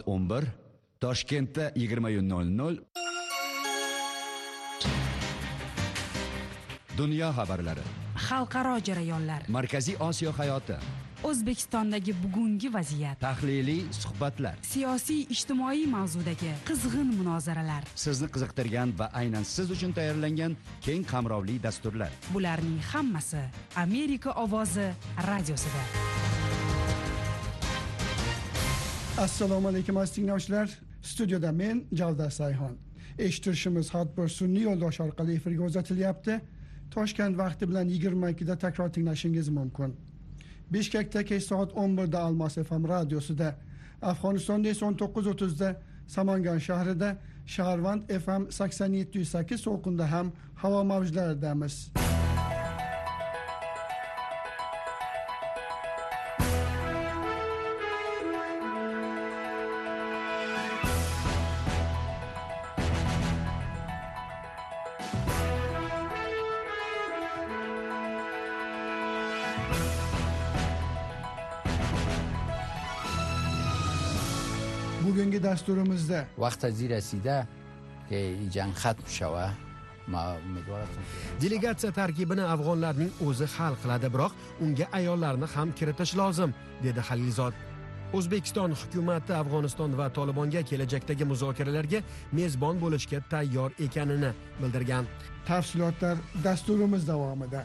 11, Toshkentda 20:00. Dunyo xabarlari, xalqaro jarayonlar, Markaziy Osiyo hayoti, O'zbekistondagi bugungi vaziyat, tahliliy suhbatlar, siyosiy ijtimoiy mavzudagi qizg'in munozaralar, sizni qiziqtirgan va aynan siz uchun tayyorlangan keng qamrovli dasturlar. Bularning hammasi Amerika ovozi radiosida. Assalomu alaykum aziz tinglovchilar. Studiyada men Javdar Sayxon. Eshittirishimiz har bir sun'iy yo'ldosh orqali efirga uzatilyapti. Toshkent vaqti bilan 22 da takror tinglashingiz mumkin. Bishkekda kech soat 11 da Almos FM radiosida, Afg'onistonda esa 19:30 da Samangan shahrida, Shaharvand FM 87.8 to'lqinda ham havo mavjlaridamiz. bugungi dasturimizda وقت از رسیده که این جنگ ختم شود ما امیدوارم Delegatsiya tarkibini afg'onlarning o'zi hal qiladi, biroq unga ayollarni ham kiritish lozim, dedi Halilzod. O'zbekiston hukumati Afg'oniston va Tolibonga kelajakdagi muzokaralarga mezbon bo'lishga tayyor ekanini bildirgan. tafsilotlar dasturimiz davomida.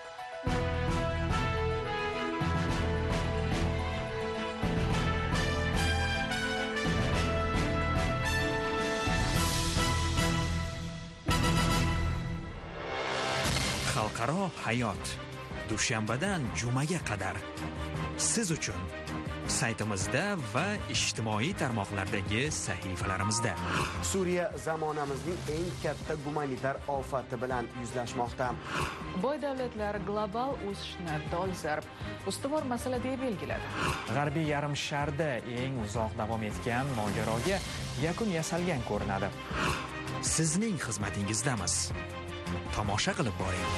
Xalqaro hayot dushanbadan jumaga qadar siz uchun saytimizda va ijtimoiy tarmoqlardagi sahifalarimizda. Suriya zamonamizning eng katta gumanitar ofati bilan yuzlashmoqda. Boy davlatlar global o'sishni dolzarb ustuvor masala deb belgiladi. G'arbiy yarim sharda eng uzoq davom etgan mojaroga yakun yasalgan ko'rinadi. Sizning xizmatingizdamiz. Tomosha qilib boring.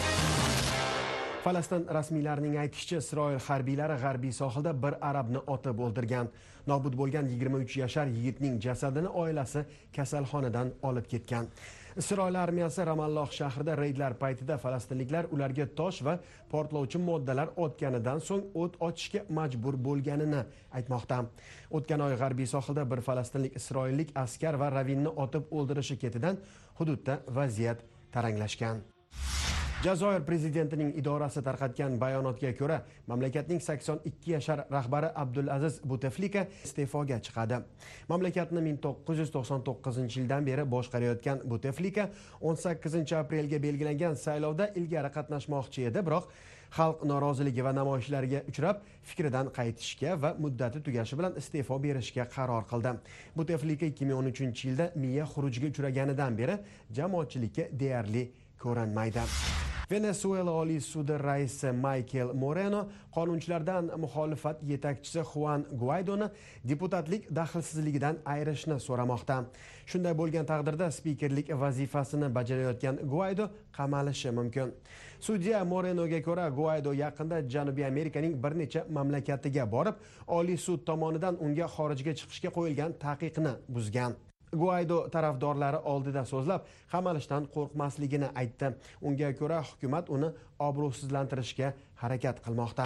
Falastin rasmiylarining aytishicha, Isroil harbiylari g'arbiy sohilda bir arabni otib o'ldirgan. Nobud bo'lgan 23 yashar yigitning jasadini oilasi kasalxonadan olib ketgan. Isroil armiyasi Ramalloh shahrida reydlar paytida falastinliklar ularga tosh va portlovchi moddalar otganidan so'ng o't ochishga majbur bo'lganini aytmoqda. O'tgan oy g'arbiy sohilda bir falastinlik isroillik askar va ravinni otib o'ldirishi ketidan hududda vaziyat taranglashgan. Jazoir prezidentining idorasi tarqatgan bayonotga ko'ra, mamlakatning 82 yashar rahbari Abdulaziz Buteflika iste'foga chiqadi. Mamlakatni 1999-yildan beri boshqarayotgan Buteflika 18-aprelga belgilangan saylovda ilgari qatnashmoqchi edi, biroq xalq noroziligi va namoyishlarga uchrab, fikridan qaytishga va muddati tugashi bilan iste'fo berishga qaror qildi. Buteflika 2013-yilda miya xurujiga uchraganidan beri jamoatchilikka deyarli ko'rinmaydi. Venezuela Oliy sudi raisi Michael Moreno qonunchilardan muxolifat yetakchisi Juan Guaidoni deputatlik daxlsizligidan ayrishni so'ramoqda. Shunday bo'lgan taqdirda spikerlik vazifasini bajarayotgan Guaido qamalishi mumkin. Sudya Morenoga ko'ra, Guaido yaqinda Janubiy Amerikaning bir necha mamlakatiga borib, Oliy sud tomonidan unga xorijga chiqishga qo'yilgan taqiqni buzgan. Guaido tarafdorlari oldida so'zlab, qamalishdan qo'rqmasligini aytdi. Unga ko'ra, hukumat uni obro'sizlantirishga harakat qilmoqda.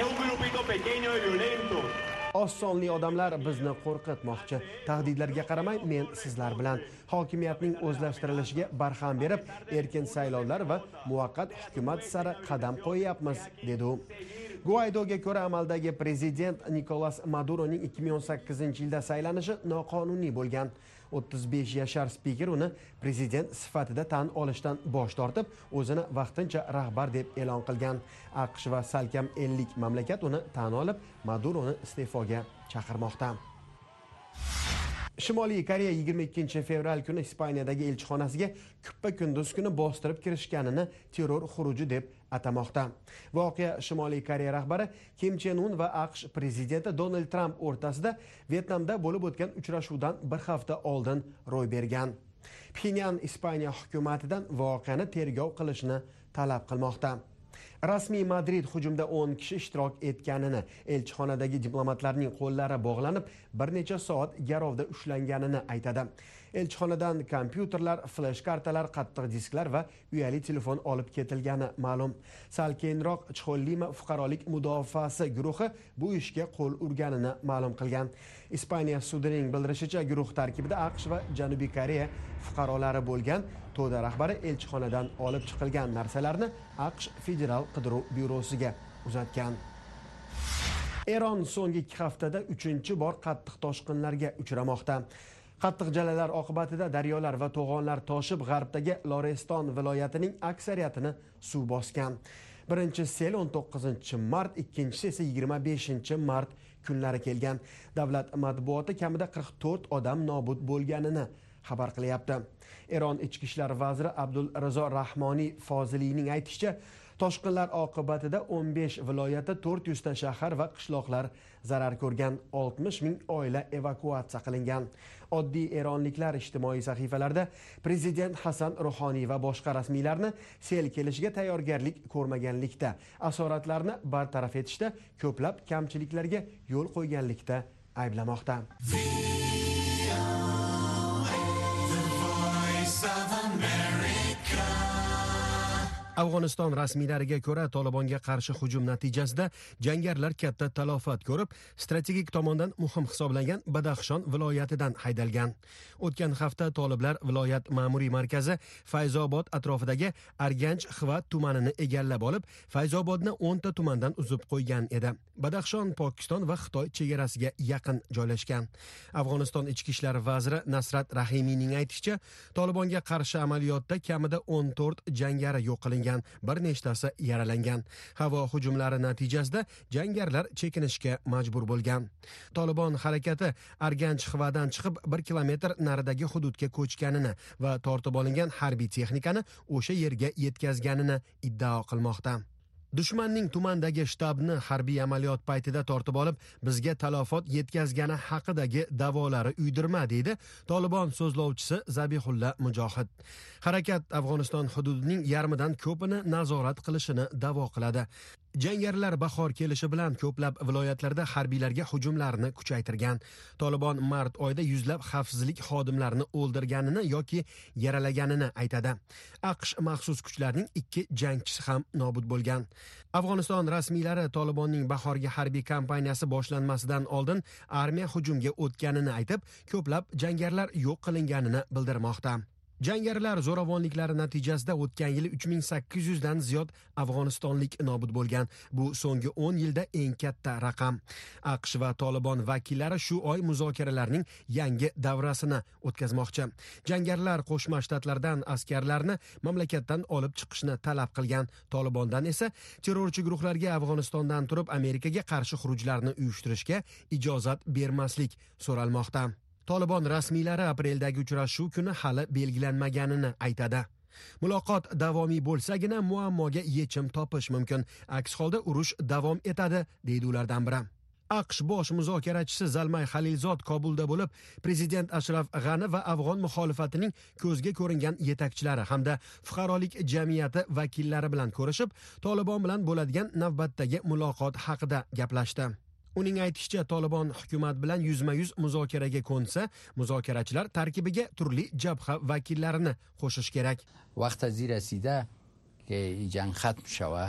Oz sonli odamlar bizni qo'rqitmoqchi. Tahdidlarga qaramay, men sizlar bilan hokimiyatning o'zlashtirilishiga barham berib, erkin saylovlar va muvaqqat hukumat sari qadam qo'yyapmiz, dedi u. Guaidoga ko'ra, amaldagi prezident Nicolas Maduroning 2018-yilda saylanishi noqonuniy bo'lgan. 35 yashar spiker uni prezident sifatida tan olishdan bosh tortib, o'zini vaqtincha rahbar deb e'lon qilgan. AQSh va salkam 50 mamlakat uni tan olib, Maduroni iste'foga chaqirmoqda. Shimoliy Koreya 22 fevral kuni Ispaniyadagi elchixonasiga kuppa-kunduz kuni bostirib kirishganini terror xuruji deb atamoqda. Voqea Shimoliy Koreya rahbari Kim Chen Un va AQSh prezidenti Donald Trump o'rtasida Vyetnamda bo'lib o'tgan uchrashuvdan bir hafta oldin ro'y bergan. Pxenyan Ispaniya hukumatidan voqeani tergov qilishni talab qilmoqda. Rasmiy Madrid hujumda 10 kishi ishtirok etganini, elchixonadagi diplomatlarning qo'llari bog'lanib, bir necha soat garovda ushlanganini aytadi. Elchixonadan kompyuterlar, flash kartalar, qattiq disklar va uyali telefon olib ketilgani ma'lum. Sal keyinroq Chxollima fuqarolik mudofaasi guruhi bu ishga qo'l urganini ma'lum qilgan. Ispaniya sudining bildirishicha, guruh tarkibida AQSh va Janubiy Koreya fuqarolari bo'lgan. To'da rahbari elchixonadan olib chiqilgan narsalarni AQSh Federal qidiruv byurosiga uzatgan. Eron so'nggi 2 haftada 3-bor qattiq toshqinlarga uchramoqda. Qattiq jalalar oqibatida daryolar va to'g'onlar toshib, g'arbdagi Loreston viloyatining aksariyatini suv bosgan. Birinchi sel 19-mart, ikkinchisi esa 25-mart kunlari kelgan. Davlat matbuoti kamida 44 odam nobud bo'lganini xabar qilyapti. Eron ichki ishlar vaziri Abdulrazo Rahmoniy Foziliyning aytishicha, toshqinlar oqibatida 15 viloyatda 400 ta shahar va qishloqlar zarar ko'rgan, 60 ming oila evakuatsiya qilingan. Oddiy eronliklar ijtimoiy sahifalarda prezident Hasan Ruhoniy va boshqa rasmiylarni sel kelishiga tayyorgarlik ko'rmaganlikda, asoratlarni bartaraf etishda ko'plab kamchiliklarga yo'l qo'yganlikda ayblamoqda. Afg'oniston rasmiylariga ko'ra, Tolibonga qarshi hujum natijasida jangarilar katta talofat ko'rib, strategik tomondan muhim hisoblangan Badaxshon viloyatidan haydalgan. O'tgan hafta toliblar viloyat ma'muriy markazi Fayzobod atrofidagi Arganj Xivat tumanini egallab olib, Fayzobodni 10 ta tumandan uzib qo'ygan edi. Badaxshon Pokiston va Xitoy chegarasiga yaqin joylashgan. Afg'oniston ichki ishlar vaziri Nasrat Rahimiyning aytishicha, Tolibonga qarshi amaliyotda kamida 14 jangari yo'q qilingan, bir nechtasi yaralangan. Havo hujumlari natijasida jangarilar chekinishga majbur bo'lgan. Tolibon harakati Arganj Xivadan chiqib 1 kilometr naridagi hududga ko'chganini va tortib olingan harbiy texnikani o'sha yerga yetkazganini iddao qilmoqda. Dushmanning tumandagi shtabni harbiy amaliyot paytida tortib olib, bizga talofot yetkazgani haqidagi davolari uydirma, deydi Tolibon so'zlovchisi Zabihulla Mujohid. Harakat Afg'oniston hududining yarmidan ko'pini nazorat qilishini da'vo qiladi. Jangarilar bahor kelishi bilan ko'plab viloyatlarda harbiylarga hujumlarni kuchaytirgan. Tolibon mart oyida yuzlab xavfsizlik xodimlarini o'ldirganini yoki yaralaganini aytadi. AQSh maxsus kuchlarining 2 jangchisi ham nobud bo'lgan. Afg'oniston rasmiylari Tolibonning bahorgi harbiy kampaniyasi boshlanmasidan oldin armiya hujumga o'tganini aytib, ko'plab jangarilar yo'q qilinganini bildirmoqda. Jangarilar zo'ravonliklari natijasida o'tgan yili 3800 dan ziyod afg'onistonlik nobud bo'lgan. Bu so'nggi 10 yilda eng katta raqam. AQSh va Tolibon vakillari shu oy muzokaralarning yangi davrasini o'tkazmoqchi. Jangarilar Qo'shma Shtatlardan askarlarni mamlakatdan olib chiqishni talab qilgan. Tolibondan esa terrorchi guruhlarga Afg'onistondan turib Amerikaga qarshi xurujlarni uyushtirishga ijozat bermaslik so'ralmoqda. Tolibon rasmiylari apreldagi uchrashuv kuni hali belgilanmaganini aytadi. Muloqot davomiy bo'lsagina muammoga yechim topish mumkin. Aks holda urush davom etadi, deydi ulardan biri. AQSh bosh muzokarachisi Zalmay Xalilzod Kobulda bo'lib, prezident Ashraf G'ani va afg'on muxolifatining ko'zga ko'ringan yetakchilari hamda fuqarolik jamiyati vakillari bilan ko'rishib, Tolibon bilan bo'ladigan navbatdagi muloqot haqida gaplashdi. Uning aytishicha, Tolibon hukumat bilan yuzma-yuz muzokaraga ko'nsa, muzokarachilar tarkibiga turli jabha vakillarini qo'shish kerak. Vaqt az rasida ke jang khatm shawa.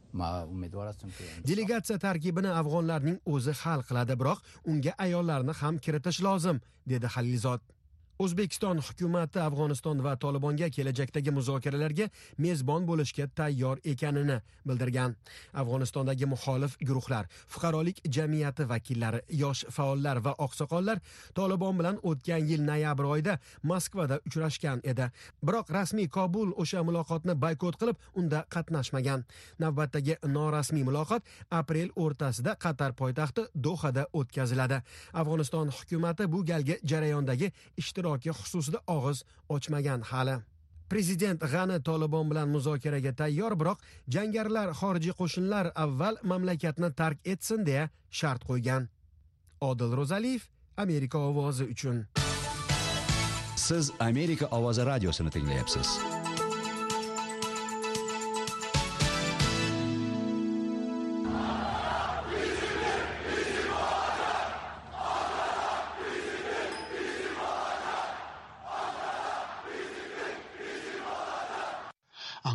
Delegatsiya tarkibini afg'onlarning o'zi hal qiladi, biroq unga ayollarni ham kiritish lozim, dedi Xalilzod. O'zbekiston hukumati Afg'oniston va Tolibonga kelajakdagi muzokaralarga mezbon bo'lishga tayyor ekanini bildirgan. Afg'onistondagi muxolif guruhlar, fuqarolik jamiyati vakillari, yosh faollar va oqsoqollar Tolibon bilan o'tgan yil noyabr oyida Moskvada uchrashgan edi. Biroq rasmiy Kobul o'sha muloqotni boykot qilib, unda qatnashmagan. Navbatdagi norasmiy muloqot aprel o'rtasida Qatar poytaxti Dohada o'tkaziladi. Afg'oniston hukumati bu galgi jarayondagi ishtirok xususida og'iz ochmagan hali. Prezident G'ani Tolibon bilan muzokaraga tayyor, biroq jangarilar xorijiy qo'shinlar avval mamlakatni tark etsin deya shart qo'ygan. Odil Ro'zaliyev, Amerika ovozi uchun. Siz Amerika ovozi radiosini tinglayapsiz.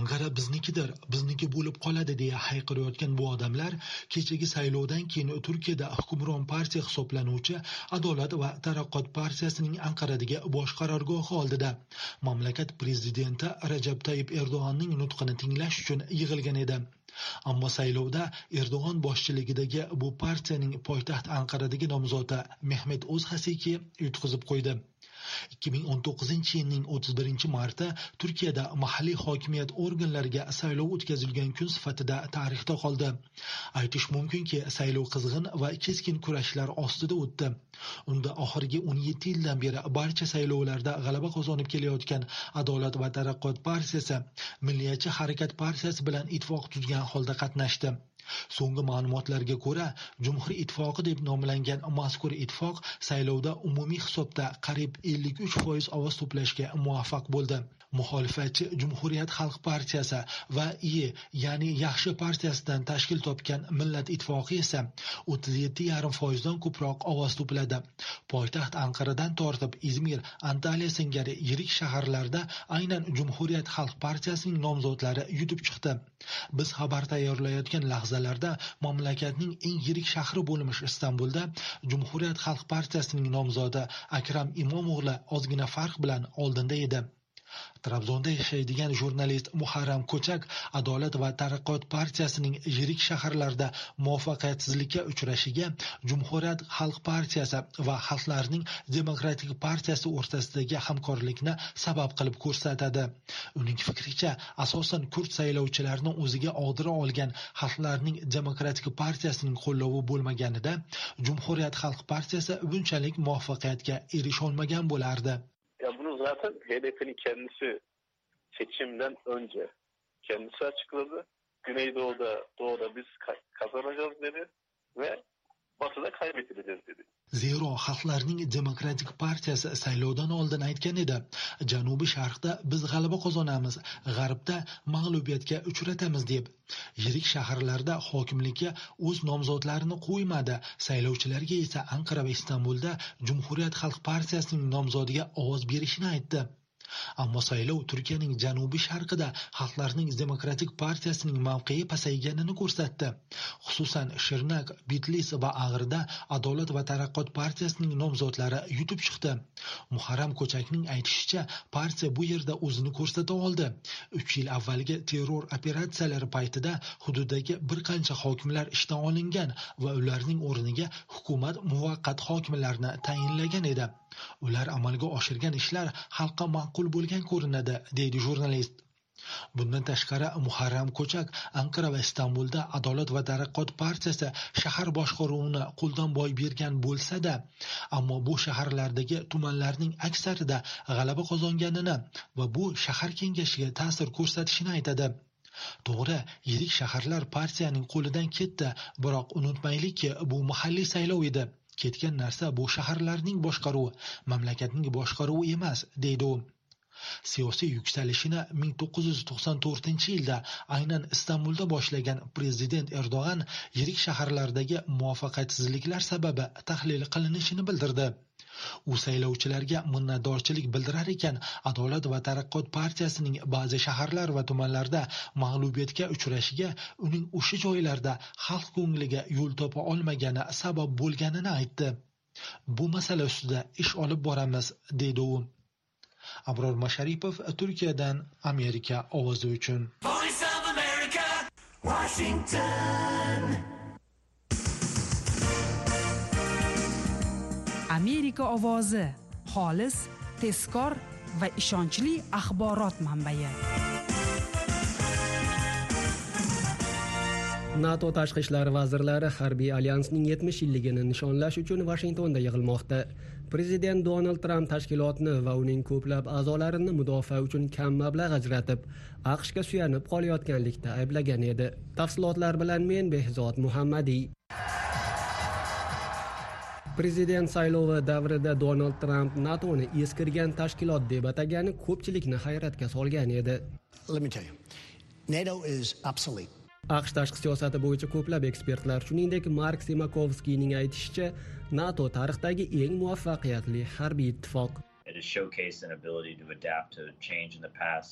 Anqara biznikidir, bizniki bo'lib qoladi deya hayqirayotgan bu odamlar kechagi saylovdan keyin Turkiyada hukmron partiya hisoblanuvchi Adolat va taraqqiyot partiyasining Anqaradagi bosh qarorgohi oldida mamlakat prezidenti Rajab Tayyip Erdo'g'onning nutqini tinglash uchun yig'ilgan edi. Ammo saylovda Erdo'g'on boshchiligidagi bu partiyaning poytaxt Anqaradagi nomzodi Mehmet O'zhasiki yutqizib qo'ydi. 2019-yilning 31-marti Turkiyada mahalliy hokimiyat organlariga saylov o'tkazilgan kun sifatida tarixda qoldi. Aytish mumkinki, saylov qizg'in va keskin kurashlar ostida o'tdi. Unda oxirgi 17 yildan beri barcha saylovlarda g'alaba qozonib kelayotgan Adolat va taraqqiyot partiyasi Milliyatchi harakat partiyasi bilan ittifoq tuzgan holda qatnashdi. So'nggi ma'lumotlarga ko'ra, Jumhuriy ittifoqi deb nomlangan mazkur ittifoq saylovda umumiy hisobda qariyb 53% ovoz to'plashga muvaffaq bo'ldi. Muxolifatchi Jumhuriyat xalq partiyasi va ya'ni Yaxshi partiyasidan tashkil topgan Millat ittifoqi esa 37,5% dan ko'proq ovoz to'pladi. Poytaxt Anqaradan tortib Izmir, Antaliya singari yirik shaharlarda aynan Jumhuriyat xalq partiyasining nomzodlari yutib chiqdi. Biz xabar tayyorlayotgan lahzalarda mamlakatning eng yirik shahri bo'lmish Istanbulda Jumhuriyat xalq partiyasining nomzodi Akram Imomo'g'li ozgina farq bilan oldinda edi. Trabzonda yashaydigan jurnalist Muharram Ko'chak Adolat va taraqqiyot partiyasining yirik shaharlarda muvaffaqiyatsizlikka uchrashiga Jumhuriyat xalq partiyasi va Xalqlarning demokratik partiyasi o'rtasidagi hamkorlikni sabab qilib ko'rsatadi. Uning fikricha, asosan kurd saylovchilarini o'ziga og'dira olgan Xalqlarning demokratik partiyasining qo'llovi bo'lmaganida Jumhuriyat xalq partiyasi bunchalik muvaffaqiyatga erisholmagan bo'lardi. Ya bunu zaten HDP'nin kendisi seçimden önce kendisi açıkladı. Doğuda biz kazanacağız dedi ve Batı'da kaybedileceğiz dedi. Zero Xalqlarning demokratik partiyasi saylovdan oldin aytgan edi, Janubiy Sharqda biz g'alaba qozonamiz, G'arbda mag'lubiyatga uchratamiz deb. Yirik shaharlarda hokimlikka o'z nomzodlarini qo'ymadi, saylovchilarga esa Anqara va Istanbulda Jumhuriyat xalq partiyasining nomzodiga ovoz berishini aytdi. Ammo saylov Turkiyaning janubiy sharqida Xalqlarning demokratik partiyasining mavqei pasayganini ko'rsatdi. Xususan Shirnak, Bitlis va Ag'rida Adolat va taraqqiyot partiyasining nomzodlari yutib chiqdi. Muharram Ko'chakning aytishicha, partiya bu yerda o'zini ko'rsata oldi. 3 yil avvalgi terror operatsiyalari paytida hududdagi bir qancha hokimlar ishdan olingan va ularning o'rniga hukumat muvaqqat hokimlarni tayinlagan edi. Ular amalga oshirgan ishlar xalqqa ma'qul bo'lgan ko'rinadi, deydi jurnalist. Bundan tashqari Muharram Ko'chak Anqara va Istanbulda Adolat va taraqqiyot partiyasi shahar boshqaruvini qo'ldan boy bergan bo'lsa-da, ammo bu shaharlardagi tumanlarning aksarida g'alaba qozonganini va bu shahar kengashiga ta'sir ko'rsatishini aytadi. To'g'ri, yirik shaharlar partiyaning qo'lidan ketdi, biroq unutmaylikki, bu mahalliy saylov edi. Ketgan narsa bu shaharlarning boshqaruvi, mamlakatning boshqaruvi emas, deydi u. Siyosiy yuksalishini 1994-yilda aynan Istanbulda boshlagan prezident Erdo'g'an yirik shaharlardagi muvaffaqiyatsizliklar sababi tahlil qilinishini bildirdi. U saylovchilarga minnatdorchilik bildirar ekan, Adolat va taraqqiyot partiyasining ba'zi shaharlar va tumanlarda mag'lubiyatga uchrashiga uning o'sha joylarda xalq ko'ngliga yo'l topa olmagani sabab bo'lganini aytdi. Bu masala ustida ish olib boramiz, deydi u. Abror Masharipov, Turkiyadan Amerika ovozi uchun. Voice of America, Washington. Amerika ovozi, xolis, tezkor va ishonchli axborot manbai. NATO tashqi ishlar vazirlari harbiy alyansning 70 yilligini nishonlash uchun Washingtonda yig'ilmoqda. Prezident Donald Trump tashkilotni va uning ko'plab a'zolarini mudofaa uchun kam mablag' ajratib, AQShga suyanib qolayotganlikda ayblagan edi. Tafsilotlar bilan men Behzod Muhammadiy. Prezident saylovi davrida Donald Trump NATOni eskirgan tashkilot deb atagani ko'pchilikni hayratga solgan edi. Let me tell you, NATO is obsolete. AQSh tashqi siyosati bo'yicha ko'plab ekspertlar, shuningdek Mark Simakovskiyning aytishicha, NATO tarixdagi eng muvaffaqiyatli harbiy ittifoq. It has showcased an ability to adapt to change in the past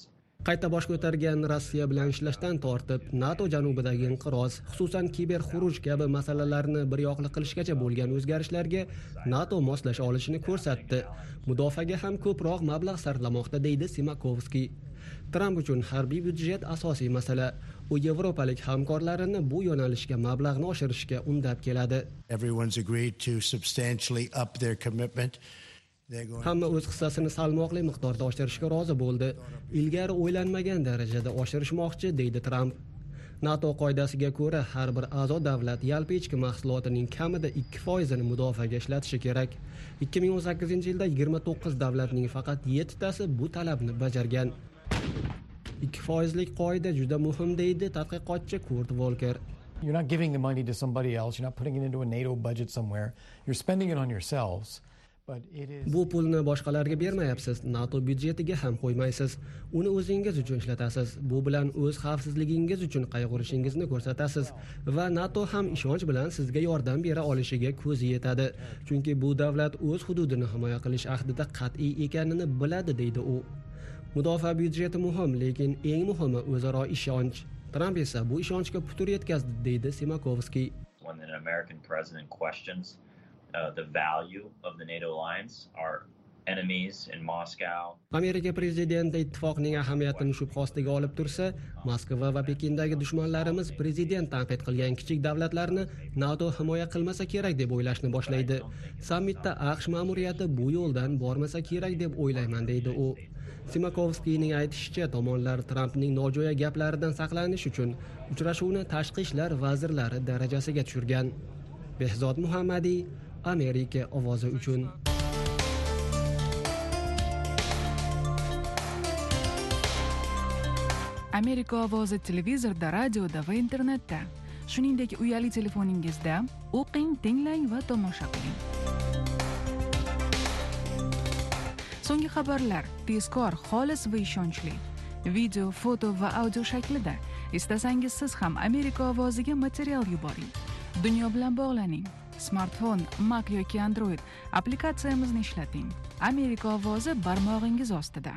qayta bosh ko'targan Rossiya bilan ishlashdan tortib NATO janubidagi inqiroz, xususan kiberxuruj kabi masalalarni bir yoqli qilishgacha bo'lgan o'zgarishlarga NATO moslasha olishini ko'rsatdi. Mudofaaga ham ko'proq mablag' sarflamoqda, deydi Simakovskiy. Tramp uchun harbiy byudjet asosiy masala. U yevropalik hamkorlarini bu yo'nalishga mablag'ni oshirishga undab keladi. Everyone's agreed to substantially up their commitment. Hamma o'z hissasini salmoqli miqdorda oshirishga rozi bo'ldi. Ilgari o'ylanmagan darajada oshirishmoqchi, deydi Tramp. NATO qoidasiga ko'ra har bir a'zo davlat yalpi ichki mahsulotining kamida 2%ni mudofaaga ishlatishi kerak. 2018-yilda 29 davlatning faqat 7 tasi bu talabni bajargan. 2%lik qoida juda muhim, deydi tadqiqotchi Kurt Volker. You're not giving the money to somebody else, you're not putting it into a NATO budget somewhere. You're spending it on yourselves. Bu pulni boshqalarga bermayapsiz, NATO byudjetiga ham qo'ymaysiz. Uni o'zingiz uchun ishlatasiz. Bu bilan o'z xavfsizligingiz uchun qayg'urishingizni ko'rsatasiz va NATO ham ishonch bilan sizga yordam bera olishiga ko'zi yetadi. Chunki bu davlat o'z hududini himoya qilish ahdida qat'iy ekanini biladi, deydi u. Mudofaa byudjeti muhim, lekin eng muhimi o'zaro ishonch. Tramp esa bu ishonchga putur yetkazdi, deydi Simakovskiy. When an American president questions the value of the NATO alliance, our enemies in Moscow. Amerika prezidenti ittifoqning ahamiyatini shubha ostiga olib tursa, Moskva va Pekindagi dushmanlarimiz prezident tanqid qilgan kichik davlatlarni NATO himoya qilmasa kerak deb o'ylashni boshlaydi. Sammitda AQSh ma'muriyati bu yo'ldan bormasa kerak deb o'ylayman, deydi u. Simakovskiyning aytishicha, tomonlar Trampning nojo'ya gaplaridan saqlanish uchun uchrashuvni tashqi ishlar vazirlari darajasiga tushirgan. Behzod Muhammadiy, Amerika ovozi uchun. Amerika ovozi televizorda, radioda va internetda. Shuningdek, uyali telefoningizda o'qing, tinglang va tomosha qiling. So'nggi xabarlar tezkor, xolis va ishonchli. Video, foto va audio shaklida. Istasangiz siz ham Amerika ovoziga material yuboring. Dunyo bilan bog'laning. Smartfon, Mac yoki Android applikatsiyamizni ishlating. Amerika ovozi barmog'ingiz ostida.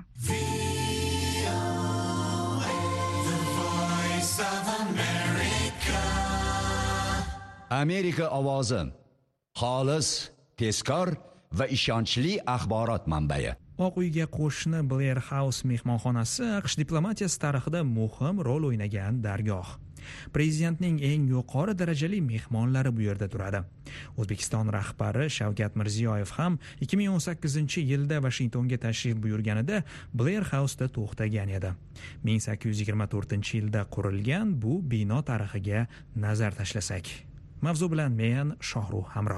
Amerika ovozi. Xolis, tezkor va ishonchli axborot manbai. Oq uyga qo'shni Blair House mehmonxonasi AQSh diplomatiyasi tarixida muhim rol o'ynagan dargoh. Prezidentning eng yuqori darajali mehmonlari bu yerda turadi. O'zbekiston rahbari Shavkat Mirziyoyev ham 2018-yilda Washingtonga tashrif buyurganida Blair House'da to'xtagan edi. 1824-yilda qurilgan bu bino tarixiga nazar tashlasak. Mavzu bilan men Shohruh Hamro.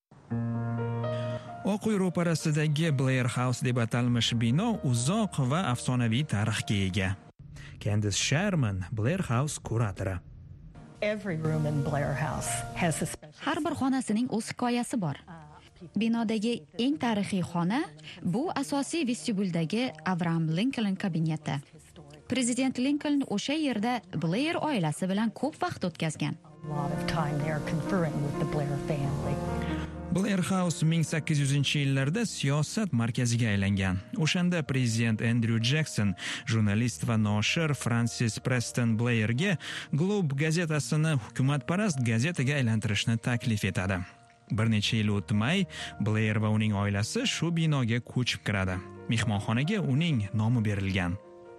Oq uy ro'parasidagi Blair House deb atalmish bino uzoq va afsonaviy tarixga ega. Candice Sherman, Blair House kuratori. Har bir xonasining o'z hikoyasi bor. Binodagi eng tarixiy xona bu asosiy vestibuldagi Abraham Lincoln kabineti. Prezident Lincoln o'sha yerda Blair oilasi bilan ko'p vaqt o'tkazgan. Blair House 1800-yillarda siyosat markaziga aylangan. O'shanda prezident Andrew Jackson jurnalist va noshir Francis Preston Blairga Globe gazetasini hukumatparast gazetaga aylantirishni taklif etadi. Bir necha yil o'tmay Blair va uning oilasi shu binoga ko'chib kiradi. Mehmonxonaga uning nomi berilgan.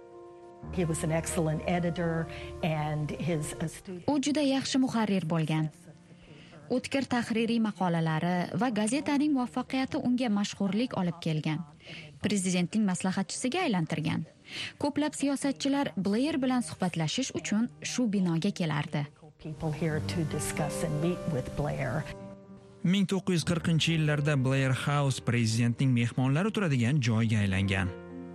U juda yaxshi muharrir bo'lgan. O'tkir tahririy maqolalari va gazetaning muvaffaqiyati unga mashhurlik olib kelgan. Prezidentning maslahatchisiga aylantirgan. Ko'plab siyosatchilar Blair bilan suhbatlashish uchun shu binoga kelardi. 1940-yillarda Blair House prezidentning mehmonlari turadigan joyga aylangan.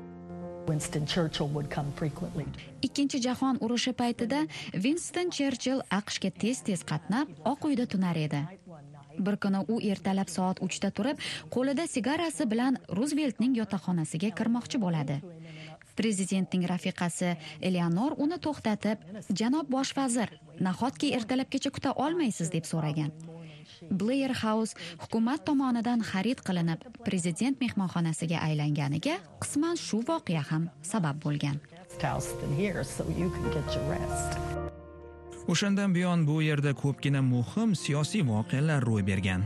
Ikkinchi jahon urushi paytida Winston Churchill AQShga tez-tez qatnab, Oq uyda tunar edi. Bir kuni u ertalab soat 3 da turib, qo'lida sigarasi bilan Ruzveltning yotoqxonasiga kirmoqchi bo'ladi. Prezidentning rafiqasi Eleanor uni to'xtatib, "Janob bosh vazir, nahotki ertalabgacha kuta olmaysiz?" deb so'ragan. Blair House hukumat tomonidan xarid qilinib, prezident mehmonxonasiga aylanganiga qisman shu voqea ham sabab bo'lgan. O'shandan buyon bu yerda ko'pgina muhim siyosiy voqealar ro'y bergan.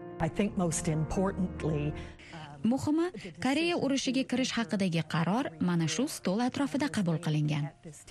Muhimi, Koreya urushiga kirish haqidagi qaror mana shu stol atrofida qabul qilingan.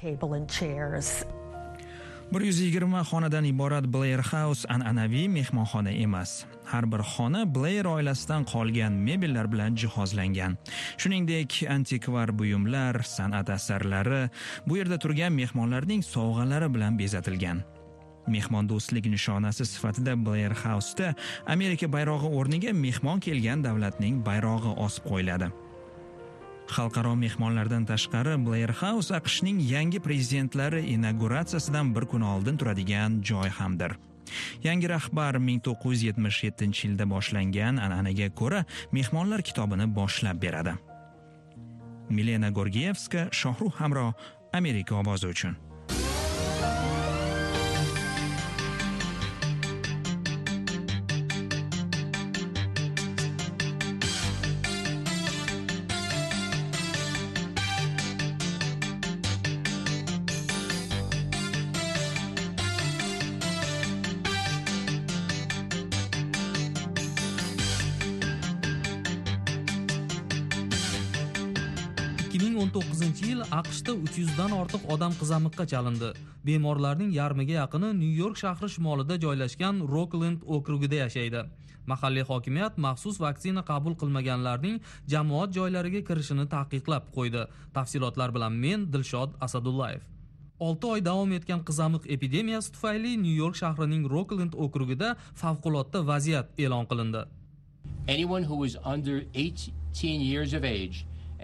120 xonadan iborat Blair House an'anaviy mehmonxona emas. Har bir xona Blair oilasidan qolgan mebellar bilan jihozlangan. Shuningdek, antikvar buyumlar, san'at asarlari, bu yerda turgan mehmonlarning sovg'alari bilan bezatilgan. Mehmondo'stlik nishonasi sifatida Blair House'da Amerika bayrog'i o'rniga mehmon kelgan davlatning bayrog'i osib qo'yiladi. Xalqaro mehmonlardan tashqari Blair House AQShning yangi prezidentlari inauguratsiyasidan bir kun oldin turadigan joy hamdir. Yangi rahbar 1977-yilda boshlangan an'anaga ko'ra mehmonlar kitobini boshlab beradi. Milena Gorgievska, Shohruh Hamro, Amerika ovozi uchun. Yil AQShda 300 dan ortiq odam qizamiqqa chalindi. Bemorlarning yarmiga yaqini Nyu-York shahri shimolida joylashgan Rockland okrugida yashaydi. Mahalliy hokimiyat maxsus vaksina qabul qilmaganlarning jamoat joylariga kirishini taqiqlab qo'ydi. Tafsilotlar bilan men Dilshod Asadullayev. 6 oy davom etgan qizamiq epidemiyasi tufayli Nyu-York shahrining Rockland okrugida favqulodda vaziyat e'lon qilindi. Anyone who is under 18 years of age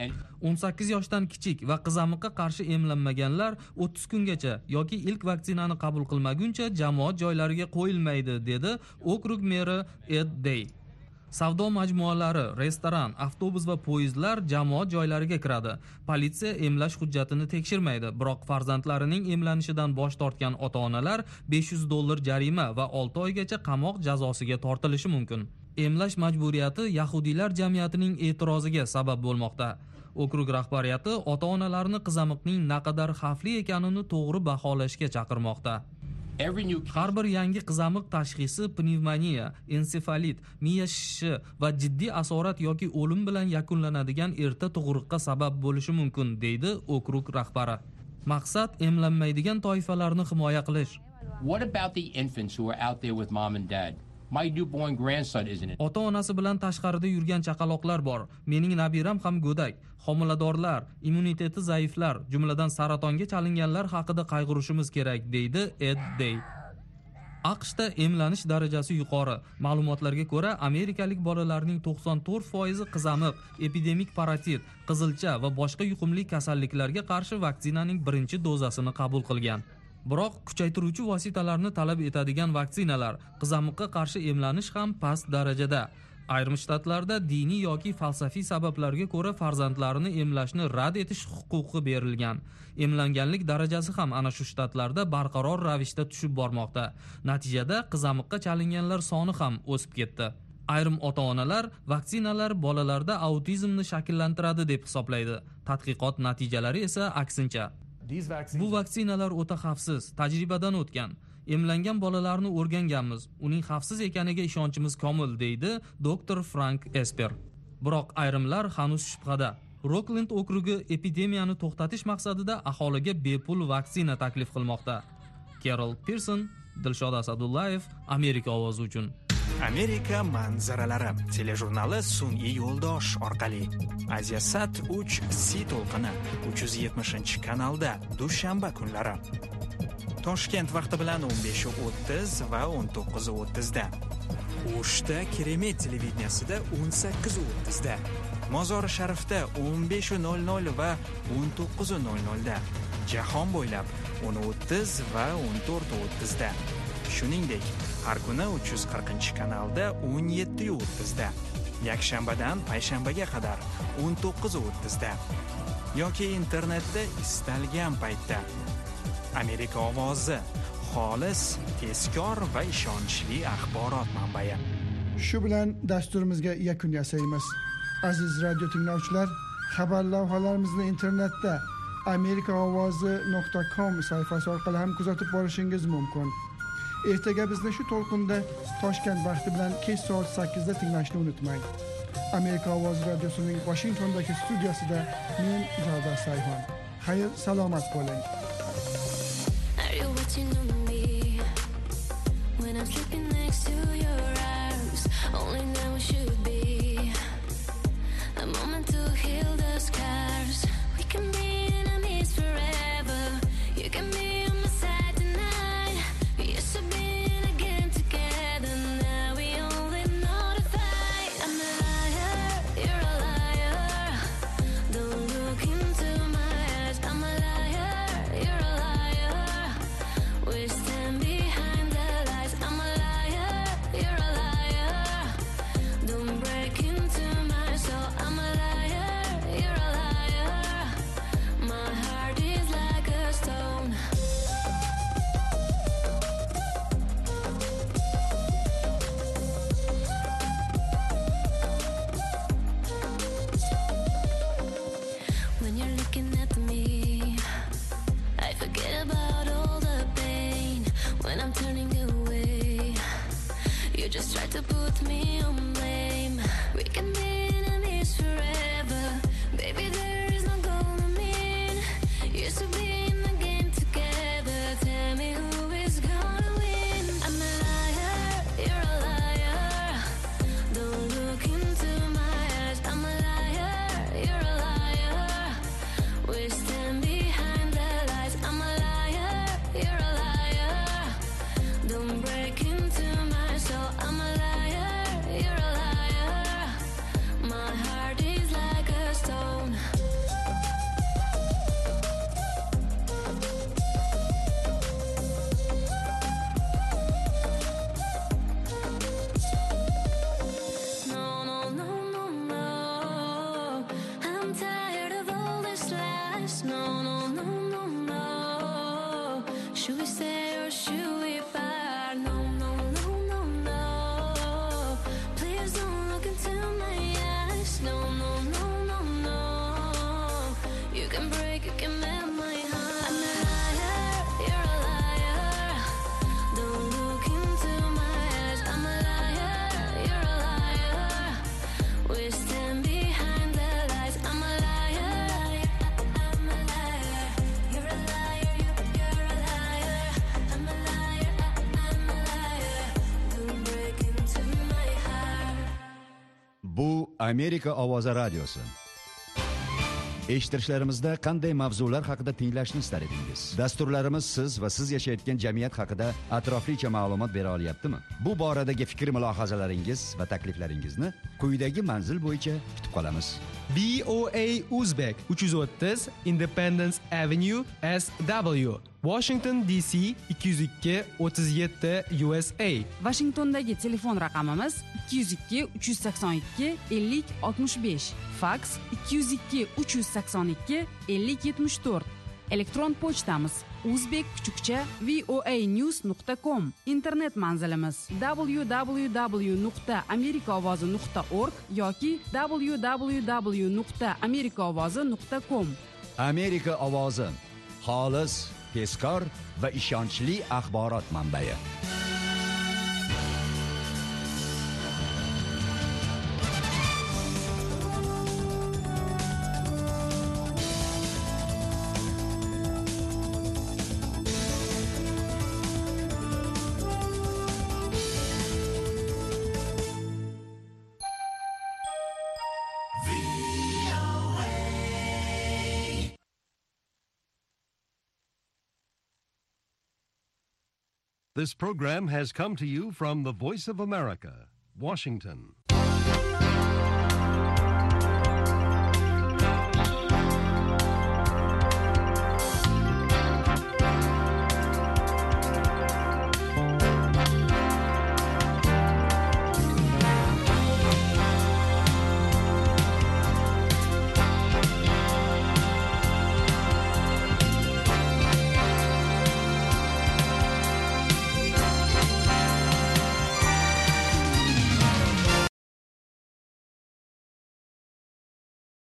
18 yoshdan kichik va qizamiqqa qarshi emlanmaganlar 30 kungacha yoki ilk vaksinani qabul qilmaguncha jamoat joylariga qo'yilmaydi, dedi okrug meri Ed Day. Savdo majmualari, restoran, avtobus va poyezdlar jamoat joylariga kiradi. Politsiya emlash hujjatini tekshirmaydi, biroq farzandlarining emlanishidan bosh tortgan ota-onalar $500 jarima va 6 oygacha qamoq jazosiga tortilishi mumkin. Emlash majburiyati yahudiylar jamiyatining e'tiroziga sabab bo'lmoqda. Okrug rahbariyati ota-onalarni qizamiqning naqadar xavfli ekanini to'g'ri baholashga chaqirmoqda. Har bir yangi qizamiq tashxisi pnevmoniya, ensefalit, miya shishi va jiddiy asorat yoki o'lim bilan yakunlanadigan erta tug'ruqqa sabab bo'lishi mumkin, deydi okrug rahbari. Maqsad emlanmaydigan toifalarni himoya qilish. What about the infants who are out there with mom and dad? My newborn grandson isn't it? Ota-onasi bilan tashqarida yurgan chaqaloqlar bor. Mening nabiram ham go'dak. Homiladorlar, immuniteti zaiflar, jumladan saratonga chalinganlar haqida qayg'urishimiz kerak, deydi Ed Day. AQShda emlanish darajasi yuqori. Ma'lumotlarga ko'ra, amerikalik bolalarning 94% qizamiq, epidemik paratit, qizilcha va boshqa yuqumli kasalliklarga qarshi vaksinaning birinchi dozasini qabul qilgan. Biroq kuchaytiruvchi vositalarni talab etadigan vaksinalar, qizamiqqa qarshi emlanish ham past darajada. Ayrim shtatlarda diniy yoki falsafiy sabablarga ko'ra farzandlarini emlashni rad etish huquqi berilgan. Emlanganlik darajasi ham ana shu shtatlarda barqaror ravishda tushib bormoqda. Natijada qizamiqqa chalinganlar soni ham o'sib ketdi. Ayrim ota-onalar vaksinalar bolalarda autizmni shakllantiradi deb hisoblaydi. Tadqiqot natijalari esa aksincha. Bu vaksinalar o'ta xavfsiz, tajribadan o'tgan. Emlangan bolalarni o'rganganmiz. Uning xavfsiz ekaniga ishonchimiz komil, deydi doktor Frank Esper. Biroq ayrimlar hanuz shubhada. Rockland okrugi epidemiyani to'xtatish maqsadida aholiga bepul vaksina taklif qilmoqda. Carol Pearson, Dilshod Asadullayev, Amerika ovozi uchun. Amerika manzaralari telejurnali sun'iy yo'ldosh orqali Asiasat 3 C to'lqini 370-kanalda dushanba kunlari. Toshkent vaqti bilan 15:30 va 19:30 da. O'shda Keremet televideniyasida 18:30 da. Mozori Sharifda 15:00 va 19:00 da. Jahon bo'ylab 10:30 va 14:30 da. Shuningdek, har kuni 340-kanalda 17:30 da. Yakshanbadan payshanbaga qadar 19:30 da. Yoki internetda istalgan paytda. Amerika ovozi, xolis, tezkor va ishonchli axborot manbai. Shu bilan dasturimizga yakun yasaymiz. Aziz radio tinglovchilar, xabar lavhalarimizni internetda amerikaovozi.com sayfasi orqali ham kuzatib borishingiz mumkin. Ertaga bizni shu to'lqinda Toshkent vaqti bilan kech soat 8 da tinglashni unutmang. Amerika ovozi radiosining Washingtondagi studiyasida men Javdar Sayhon. Xayr, salomat bo'ling. Are you watching on me when I'm sleeping next to your arms? Only now should be a moment to heal the scars. We can be enemies forever. You can be on my side tonight. We used to be again together. Now we only know to fight. I'm a liar, you're a liar. Don't look into my eyes. I'm a liar, you're a liar. We stand behind the lies. I'm a liar, you're a liar. Don't break into my soul. I'm a liar, you're a liar. My heart is like a stone. When you're looking at me, I forget about all the pain. When I'm turning away, you just try to put me on blame. We can be enemies forever. Baby, there is no goal in mean. Used to be in the game together. Tell me who is gonna win. I'm a liar, you're a liar. Don't look into my eyes. I'm a liar, you're a liar. We stand behind the lies. I'm a liar, you're a liar. Don't break into my soul. I'm a liar, you're a liar. My heart is like a stone. No, no, no, no, no. I'm tired of all this lies. No, no, no, no, no. Should we stay or should we part? No, no, no, no, no. Please don't look into my eyes. No, no, no, no, no. You can break, you can mend my heart. I'm a liar, you're a liar. Don't look into my eyes. I'm a liar, you're a liar. We stand behind the lies. I'm a liar, I'm a liar. You're a liar, you're a liar. I'm a liar, I'm a liar. Don't break into my heart. Bu Amerika ovozi radiosi. Eshittirishlarimizda qanday mavzular haqida tinglashni istar edingiz? Dasturlarimiz siz va siz yashayotgan jamiyat haqida atroflicha ma'lumot bera olyaptimi? Bu boradagi fikr mulohazalaringiz va takliflaringizni quyidagi manzil bo'yicha kutib qolamiz. BOA Uzbek 330 Independence Avenue SW Washington DC 202 37 USA. Washingtondagi telefon raqamimiz 202 382 50 65. Faks 202 382 50 74. Elektron pochtamiz uzbek_voanews.com. Internet manzilimiz www.amerikaovozi.org yoki www.amerikaovozi.com. Amerika ovozi, xolis, tezkor va ishonchli axborot manbai. This program has come to you from the Voice of America, Washington.